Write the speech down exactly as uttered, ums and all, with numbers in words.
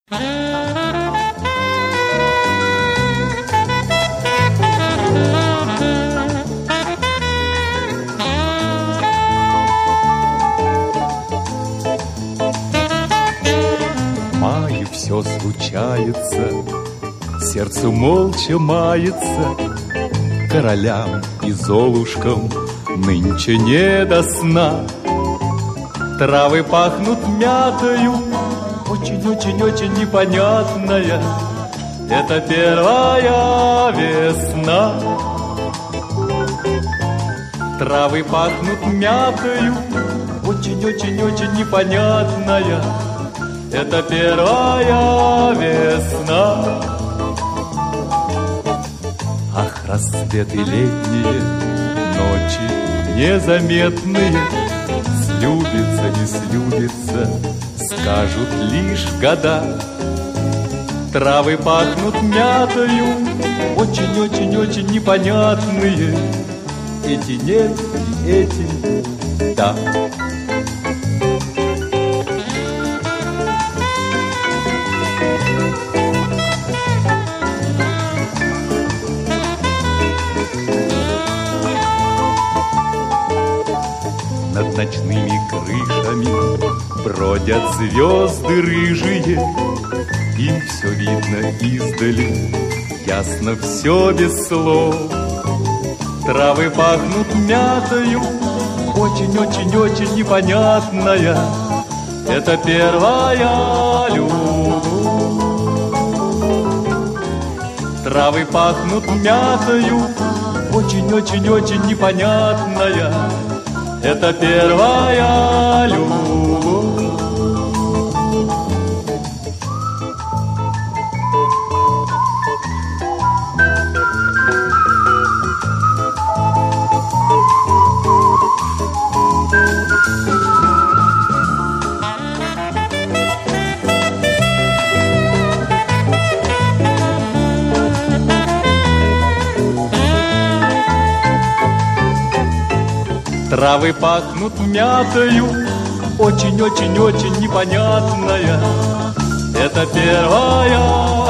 Маю все случается, сердце молча мается, королям и золушкам нынче не до сна. Травы пахнут мятою, очень-очень-очень непонятная. Это первая весна. Травы пахнут мятою, очень-очень-очень непонятная. Это первая весна. Ах, рассветы летние, ночи незаметные, слюбится, не слюбится, скажут лишь года. Травы пахнут мятою, очень-очень-очень непонятные. Эти нет и эти да. Над ночными крышами бродят звезды рыжие. Им все видно издали, ясно все без слов. Травы пахнут мятою, очень-очень-очень непонятная. Это первая любовь. Травы пахнут мятою, очень-очень-очень непонятная. Это первая любовь. Травы пахнут мятою, очень-очень-очень непонятная. Это первая